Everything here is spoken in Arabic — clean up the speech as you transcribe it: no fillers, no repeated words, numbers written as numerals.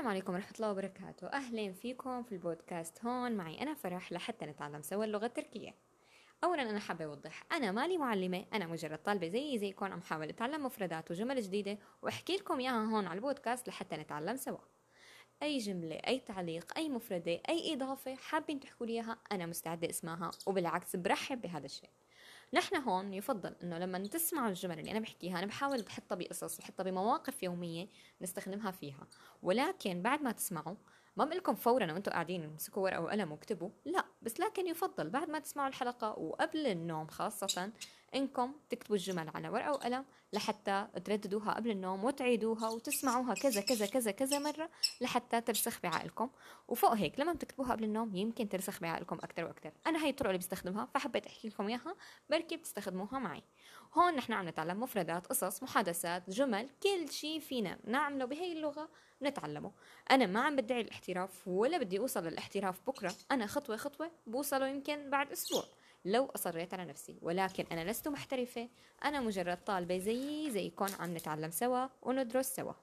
السلام عليكم ورحمة الله وبركاته. أهلين فيكم في البودكاست. هون معي أنا فرح لحتى نتعلم سوا اللغة التركية. أولا أنا حابة أوضح، أنا مالي معلمة، أنا مجرد طالبة زيكم عم حاول أتعلم مفردات وجمل جديدة وأحكي لكم إياها هون على البودكاست لحتى نتعلم سوا. أي جملة، أي تعليق، أي مفردة، أي إضافة حابين تحكوا لي إياها أنا مستعدة أسمعها، وبالعكس برحب بهذا الشيء. نحن هون يفضل انه لما تسمعوا الجمل اللي انا بحكيها انا بحاول بحطها بقصص، بحطها بمواقف يوميه نستخدمها فيها. ولكن بعد ما تسمعوا ما بقولكم فورا وانتم قاعدين امسكوا ورقه وقلم واكتبوا، لا، بس لكن يفضل بعد ما تسمعوا الحلقه وقبل النوم خاصه انكم تكتبوا الجمل على ورقه وقلم لحتى ترددوها قبل النوم وتعيدوها وتسمعوها كذا كذا كذا كذا مره لحتى ترسخ بعقلكم. وفوق هيك لما بتكتبوها قبل النوم يمكن ترسخ بعقلكم اكثر واكثر. انا هاي الطرق اللي بستخدمها فحبيت احكي لكم اياها، بركي بتستخدموها معي. هون نحن عم نتعلم مفردات، قصص، محادثات، جمل، كل شيء فينا نعمله بهي اللغة نتعلمه. أنا ما عم بدعي الاحتراف ولا بدي أوصل للاحتراف بكرة، أنا خطوة خطوة بوصله يمكن بعد أسبوع لو أصريت على نفسي، ولكن أنا لست محترفة، أنا مجرد طالبة زيكم عم نتعلم سوا وندرس سوا.